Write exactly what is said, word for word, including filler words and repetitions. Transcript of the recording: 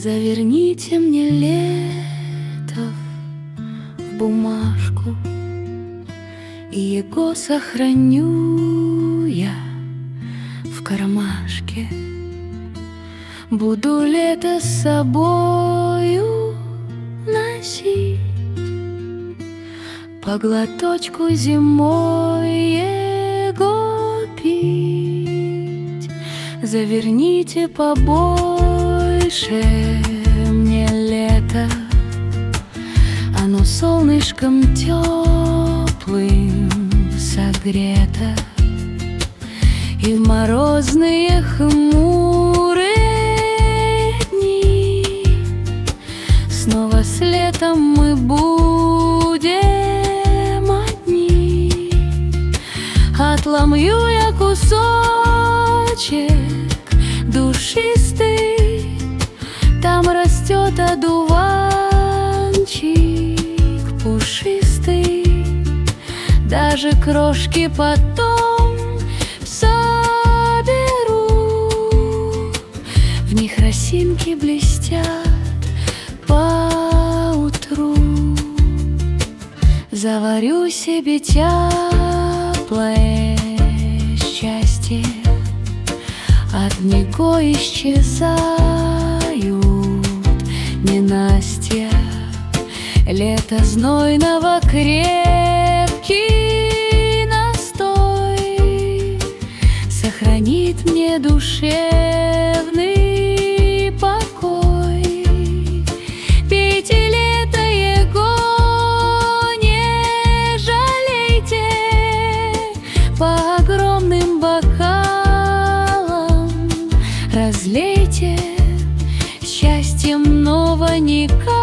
Заверните мне лето в бумажку, и его сохраню я в кармашке. Буду лето с собою носить, по глоточку зимой его пить. Заверните побольше мне лето, оно солнышком теплым согрето, и в морозные хмурые дни снова с летом мы будем одни. Отломлю я кусочек душистый, там растет одуванчик пушистый. Даже крошки потом соберу, в них росинки блестят поутру. Заварю себе теплое счастье, от него исчезают ненастья. Лето знойного крепкий настой сохранит мне душевный покой. Пейте лето его, не жалейте, по огромным бокалам разлейте, счастьем нового никак